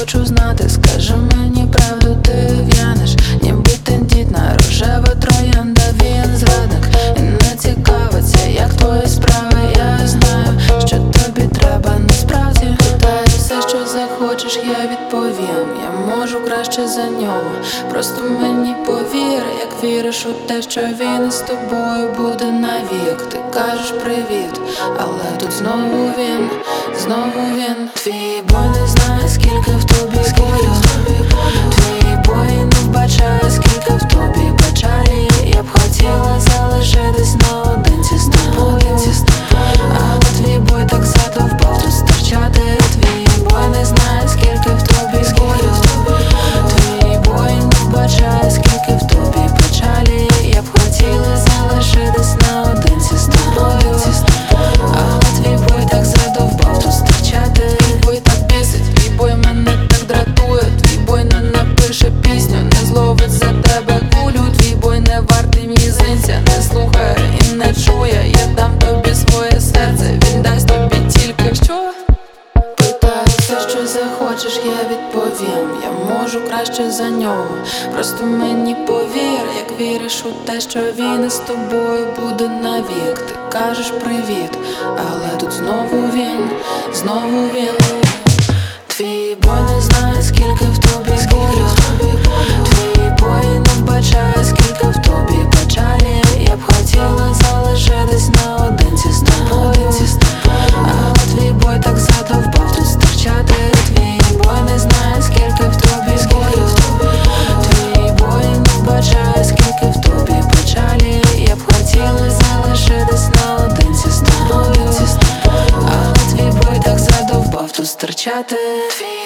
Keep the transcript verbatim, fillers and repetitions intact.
хочу знати, скажи мені правду, ти в'янеш, ніби тендітна рожева троянда. Він зрадник і не цікавиться, як твої справи. Я знаю, що тобі треба насправді. Питаю все, що захочеш, я відповім. Я можу краще за нього, просто мені повір, як віриш у те, що він із тобою буде навік. Ти кажеш привіт, але тут знову він, знову він. Твій бой не знає, скільки в тобі болю. Твій бой не вбачає, скільки в тобі печалі. Я б хотіла залишитись наодинці з тобою, але твій бой так задовбав тут стирчати. Твій бой не знає, скільки в тобі болю. Твій бой не вбачає, скільки в тобі печалі. Я б хотіла залишитись наодинці з тобою, але твій бой так задовбав тут стирчати. Твій бой так бісить, твій бой мене так дратує. Твій бой не напише пісню, не зловить за тебе кулю. Твій бой не вартий мізинця, не слухає і не чує. Я дам тобі своє серце, він дасть тобі тільки що. Питаю все, що захочеш, я відповім. Я можу краще за нього, просто мені повір, як віриш у те, що він із тобою буде навік. Ти кажеш привіт, але тут знову він, знову він. Твій бой не знає, скільки в тобі болю. Твій бой не вбачає, скільки в тобі печалі. Я б хотіла залишитись наодинці з тобою, але твій бой так задовбав тут стирчати. Твій бой не знає, скільки в тобі болю. Твій бой не вбачає, скільки в тобі печалі. Я б хотіла залишитись наодинці з тобою, але твій бой так задовбав тут стирчати.